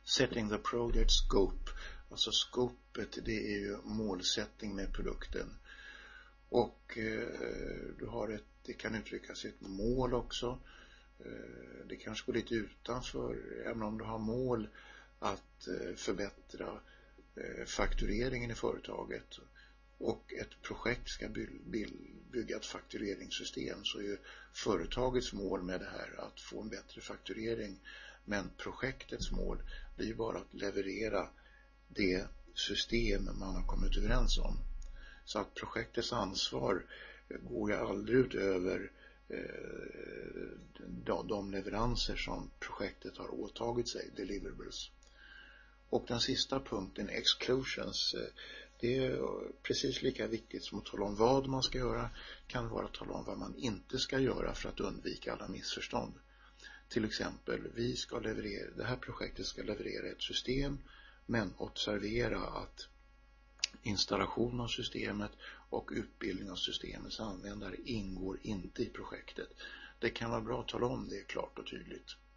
Setting the project scope. Alltså scopet, det är ju målsättning med produkten. Och du har det kan uttryckas i ett mål också. Det kanske går lite utanför, även om du har mål att förbättra faktureringen i företaget och ett projekt ska bygga ett faktureringssystem, så är ju företagets mål med det här att få en bättre fakturering, men projektets mål blir ju bara att leverera det system man har kommit överens om. Så att projektets ansvar går ju aldrig ut över de leveranser som projektet har åtagit sig, deliverables. Och den sista punkten, exclusions, det är precis lika viktigt som att tala om vad man ska göra, kan vara att tala om vad man inte ska göra för att undvika alla missförstånd. Till exempel, det här projektet ska leverera ett system, men observera att installation av systemet och utbildning av systemets användare ingår inte i projektet. Det kan vara bra att tala om det klart och tydligt.